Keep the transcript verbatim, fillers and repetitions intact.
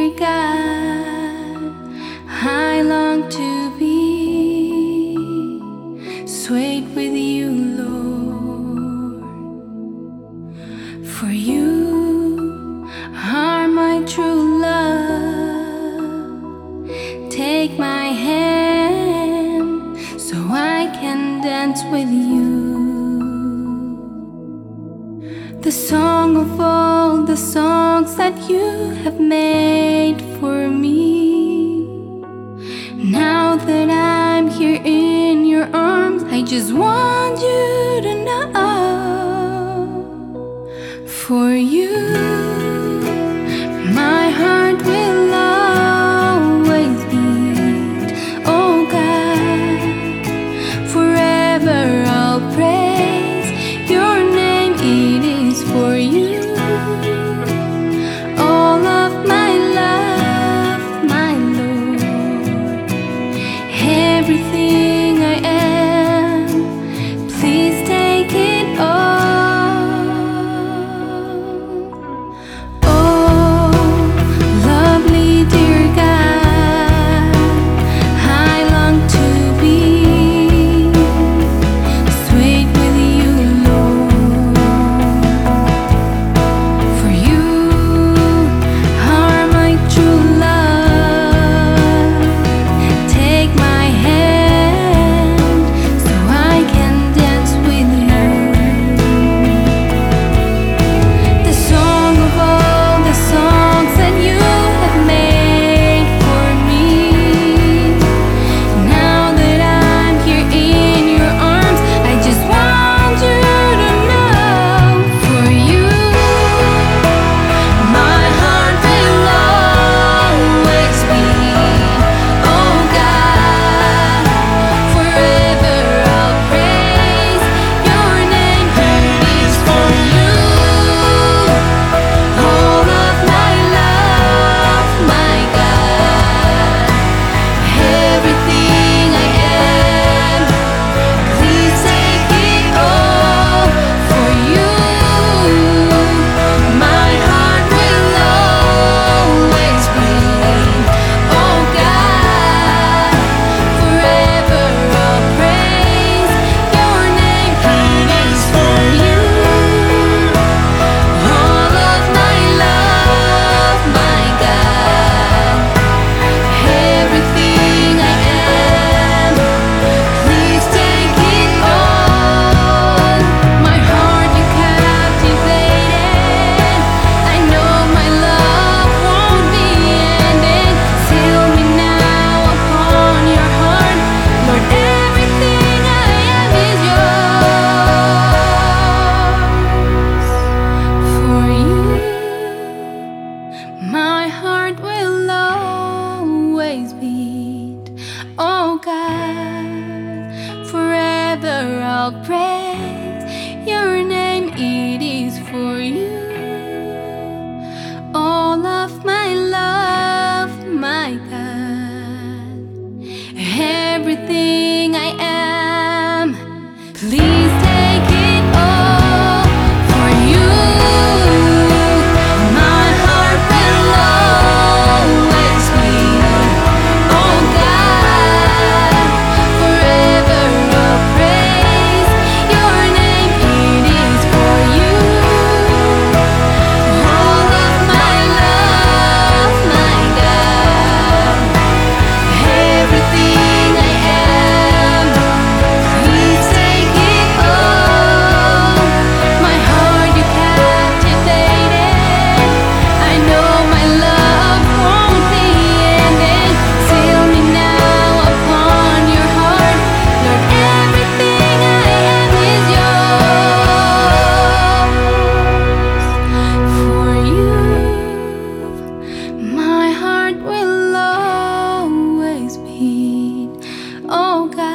dear God, I long to be sweet with you, Lord. For you are my true love. Take my hand so I can dance with you. The song of all the songs that you have made for me. Now that I'm here in your arms, I just want you to know. For you, my heart will always beat. Oh God, forever I'll praise your name. It is for you. All of my love, my Lord, everything I am, please take it all. Oh, lovely dear God, I long to be sweet with you, Lord. For you are my true love. Take my hand so I can dance with you. The song of all the songs that you have made for me. Now that I'm here in your arms, I just want you to know. For you, my heart will always beat. Oh God, forever I'll praise your name. It is for you. All of my love, my God, everything I am, please take it all. For you, my heart will always beat. Oh God, forever I'll praise your name. It is for you. All of my love, my God, everything I am, please take it all. My heart you captivated. I know my love won't be ending. Seal me now upon your heart, Lord. Everything I am is yours. For you, my heart will always beat. Oh God, forever I'll praise your name. It is for you. All of my love, my God, everything I am, please take it all. For you, my heart will always beat. Oh God, forever I'll praise your name. It is for you. All of my love, my God, everything I am, please take it all. My heart you captivated. I know my love won't be ending. Seal me now upon your heart, Lord. Everything I am is yours. For you, my heart will always beat. Oh God.